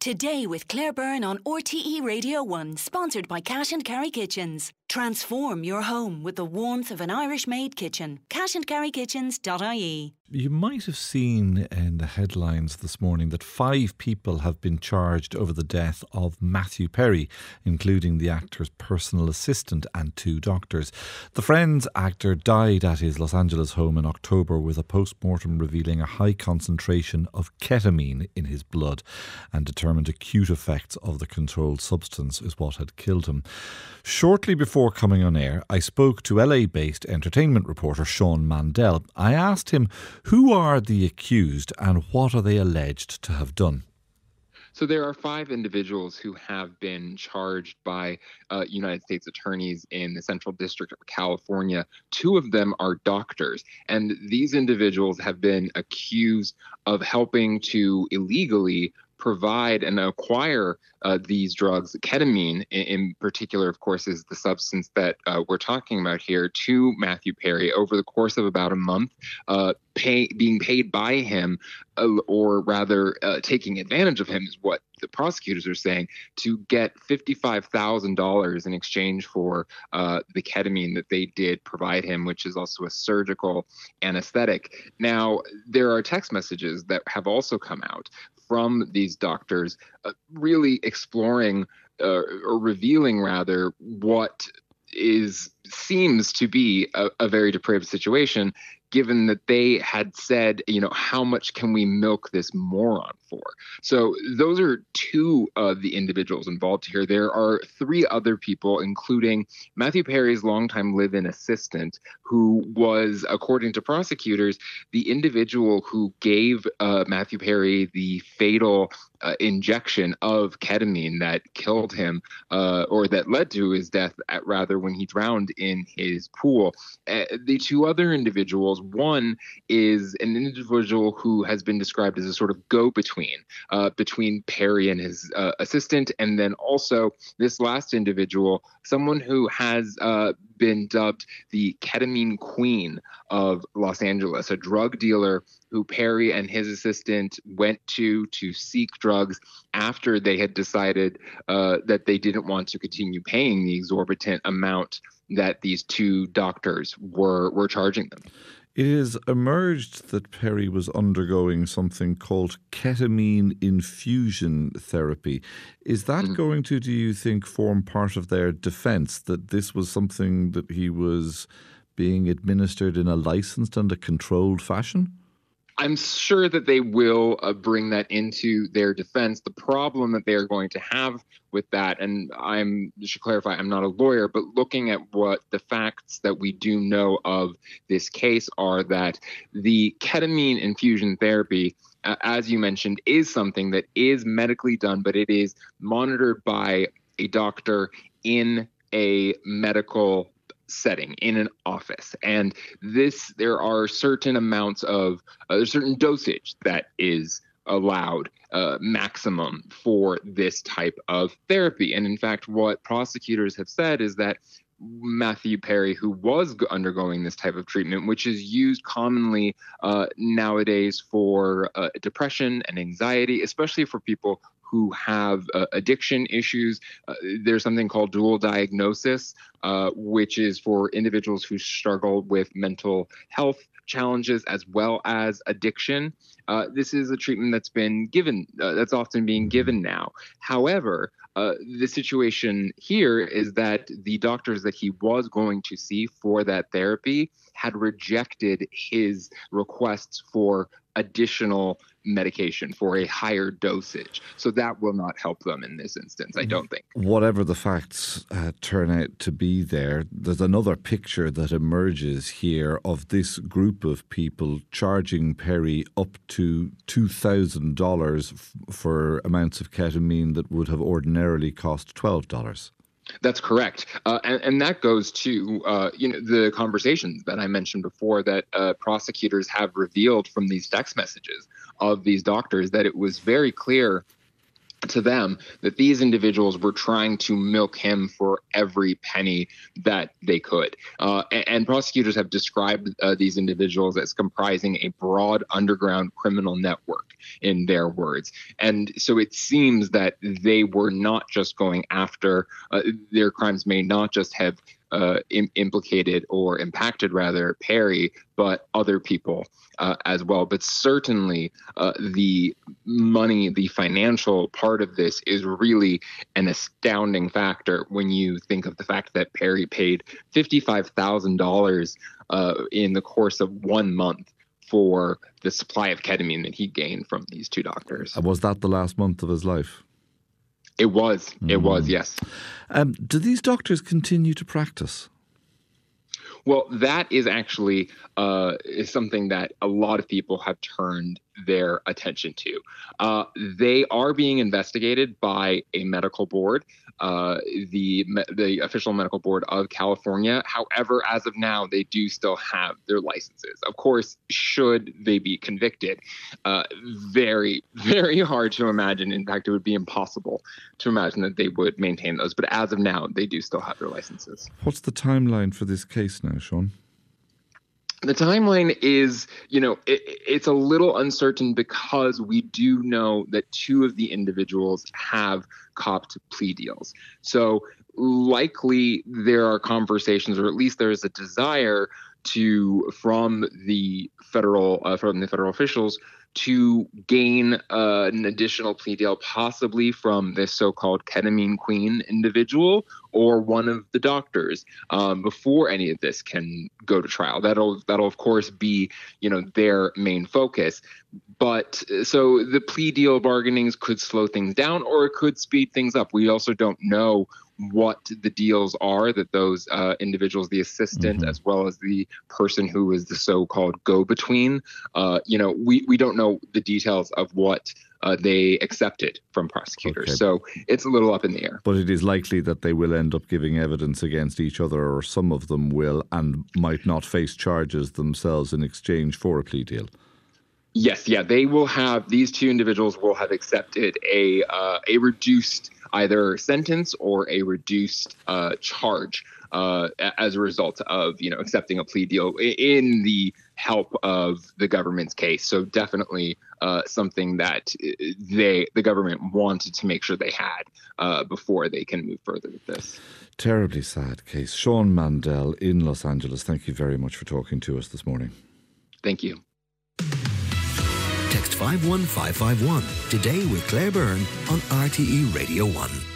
Today with Claire Byrne on RTE Radio 1, sponsored by Cash and Carry Kitchens. Transform your home with the warmth of an Irish-made kitchen. cashandcarrykitchens.ie. You might have seen in the headlines this morning that 5 people have been charged over the death of Matthew Perry, including the actor's personal assistant and 2 doctors. The Friends actor died at his Los Angeles home in October with a post-mortem revealing a high concentration of ketamine in his blood, and determined acute effects of the controlled substance is what had killed him. Shortly before coming on air, I spoke to LA-based entertainment reporter Sean Mandel. I asked him, who are the accused and what are they alleged to have done? So there are 5 individuals who have been charged by United States attorneys in the Central District of California. 2 of them are doctors, and these individuals have been accused of helping to illegally provide and acquire these drugs. Ketamine in particular, of course, is the substance that we're talking about here, to Matthew Perry over the course of about a month, being paid by him, or rather taking advantage of him is what the prosecutors are saying, to get $55,000 in exchange for the ketamine that they did provide him, which is also a surgical anesthetic. Now, there are text messages that have also come out from these doctors really exploring or revealing rather what seems to be a very depraved situation, given that they had said, how much can we milk this moron for? So those are 2 of the individuals involved here. There are 3 other people, including Matthew Perry's longtime live-in assistant, who was, according to prosecutors, the individual who gave Matthew Perry the fatal injection of ketamine that killed him, or that led to his death, rather, when he drowned in his pool. The 2 other individuals, one is an individual who has been described as a sort of go-between between Perry and his assistant, and then also this last individual, someone who has been dubbed the ketamine queen of Los Angeles, a drug dealer who Perry and his assistant went to seek drugs after they had decided that they didn't want to continue paying the exorbitant amount that these 2 doctors were charging them. It has emerged that Perry was undergoing something called ketamine infusion therapy. Is that going to, do you think, form part of their defence, that this was something that he was being administered in a licensed and a controlled fashion? I'm sure that they will bring that into their defense. The problem that they are going to have with that, and I should clarify, I'm not a lawyer, but looking at what the facts that we do know of this case are, that the ketamine infusion therapy, as you mentioned, is something that is medically done, but it is monitored by a doctor in a medical setting, in an office. And there are certain amounts of certain dosage that is allowed maximum for this type of therapy. And in fact, what prosecutors have said is that Matthew Perry, who was undergoing this type of treatment, which is used commonly nowadays for depression and anxiety, especially for people who have addiction issues. There's something called dual diagnosis, which is for individuals who struggle with mental health challenges as well as addiction. This is a treatment that's been given, that's often being given now. However, the situation here is that the doctors that he was going to see for that therapy had rejected his requests for additional medication, for a higher dosage. So that will not help them in this instance, I don't think. Whatever the facts turn out to be there's another picture that emerges here of this group of people charging Perry up to $2,000 for amounts of ketamine that would have ordinarily cost $12. That's correct. And that goes to, the conversations that I mentioned before that prosecutors have revealed from these text messages of these doctors, that it was very clear to them that these individuals were trying to milk him for every penny that they could. And prosecutors have described these individuals as comprising a broad underground criminal network, in their words. And so it seems that they were not just going after, their crimes may not just have implicated or impacted, rather, Perry, but other people as well. But certainly the money, the financial part of this is really an astounding factor when you think of the fact that Perry paid $55,000 in the course of 1 month for the supply of ketamine that he gained from these two doctors. Was that the last month of his life? It was. It was, yes. Do these doctors continue to practice? Well, that is actually is something that a lot of people have turned their attention to. They are being investigated by a medical board, the official medical board of California. However, as of now, they do still have their licenses. Of course, should they be convicted, very, very hard to imagine. In fact, it would be impossible to imagine that they would maintain those. But as of now, they do still have their licenses. What's the timeline for this case now, Sean? The timeline is, it's a little uncertain because we do know that two of the individuals have copped plea deals. So likely there are conversations, or at least there is a desire from the federal officials to gain an additional plea deal, possibly from this so-called ketamine queen individual or one of the doctors, before any of this can go to trial. That'll of course be, their main focus. But so the plea deal bargainings could slow things down, or it could speed things up. We also don't know what the deals are that those individuals, the assistant, as well as the person who is the so-called go-between, we don't know the details of what they accepted from prosecutors. Okay. So it's a little up in the air. But it is likely that they will end up giving evidence against each other, or some of them will, and might not face charges themselves in exchange for a plea deal. Yes, yeah, these two individuals will have accepted a reduced either sentence or a reduced charge as a result of, accepting a plea deal in the help of the government's case. So definitely something that the government wanted to make sure they had before they can move further with this. Terribly sad case. Sean Mandel in Los Angeles, thank you very much for talking to us this morning. Thank you. Text 51551 today with Claire Byrne on RTE Radio 1.